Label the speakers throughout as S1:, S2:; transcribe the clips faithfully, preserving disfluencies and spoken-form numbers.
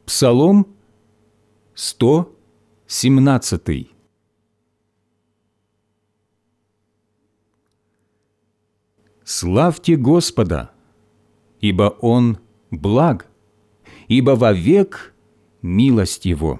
S1: Псалом сто семнадцатый. Славьте Господа, ибо Он благ, ибо вовек милость Его.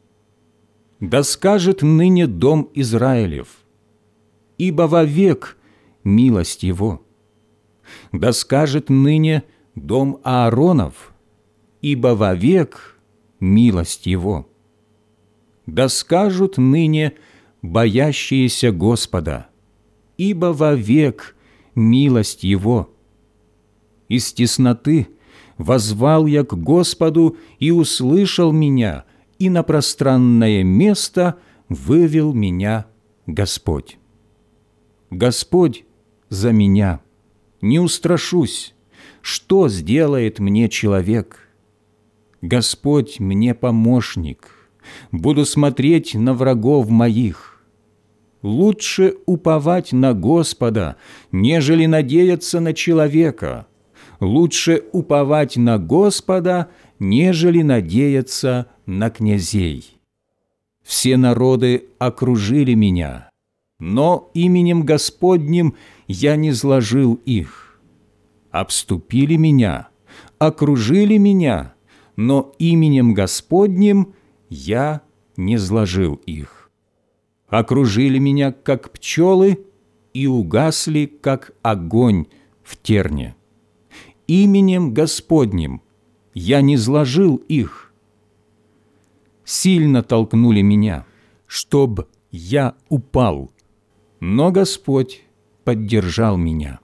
S1: Да скажет ныне дом Израилев, ибо вовек милость Его. Да скажет ныне дом Ааронов, ибо вовек милость Его. Да скажут ныне боящиеся Господа, ибо вовек милость Его. Из тесноты воззвал я к Господу, и услышал меня, и на пространное место вывел меня Господь. Господь за меня, не устрашусь, что сделает мне человек? Господь мне помощник, буду смотреть на врагов моих. Лучше уповать на Господа, нежели надеяться на человека. Лучше уповать на Господа, нежели надеяться на князей. Все народы окружили меня, но именем Господним я не зложил их. Обступили меня, окружили меня, но именем Господним я не зложил их. Окружили меня, как пчелы, и угасли, как огонь в терне. Именем Господним я не зложил их. Сильно толкнули меня, чтоб я упал, но Господь поддержал меня.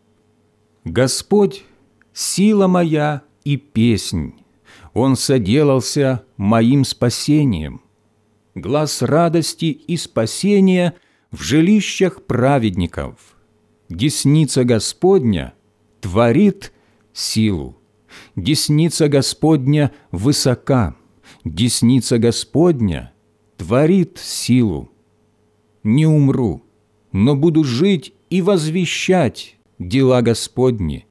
S1: Господь — сила моя и песнь, Он соделался моим спасением. Глас радости и спасения в жилищах праведников. Десница Господня творит силу. Десница Господня высока. Десница Господня творит силу. Не умру, но буду жить и возвещать дела Господни.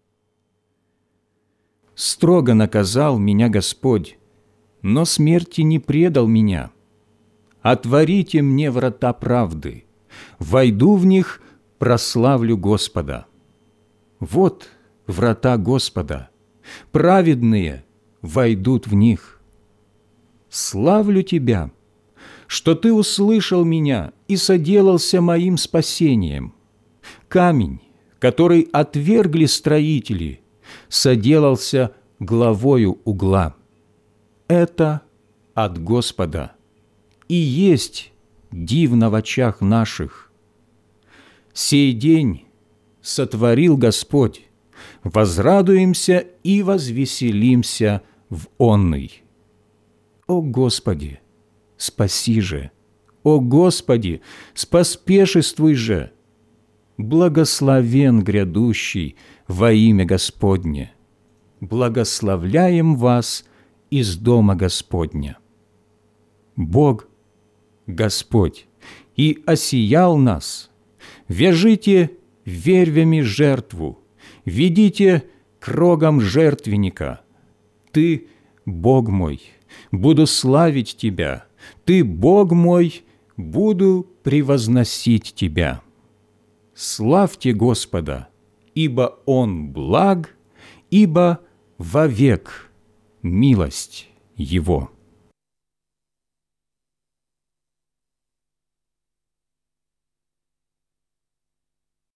S1: Строго наказал меня Господь, но смерти не предал меня. Отворите мне врата правды, войду в них, прославлю Господа. Вот врата Господа, праведные войдут в них. Славлю Тебя, что Ты услышал меня и соделался моим спасением. Камень, который отвергли строители, соделался главою угла. Это от Господа, и есть дивно в очах наших. Сей день сотворил Господь, возрадуемся и возвеселимся в онный. О Господи, спаси же! О Господи, споспешествуй же! Благословен грядущий во имя Господне. Благословляем вас из дома Господня. Бог, Господь, и осиял нас. Вяжите вервями жертву, ведите к рогам жертвенника. Ты, Бог мой, буду славить Тебя. Ты, Бог мой, буду превозносить Тебя. Славьте Господа, ибо Он благ, ибо вовек милость Его.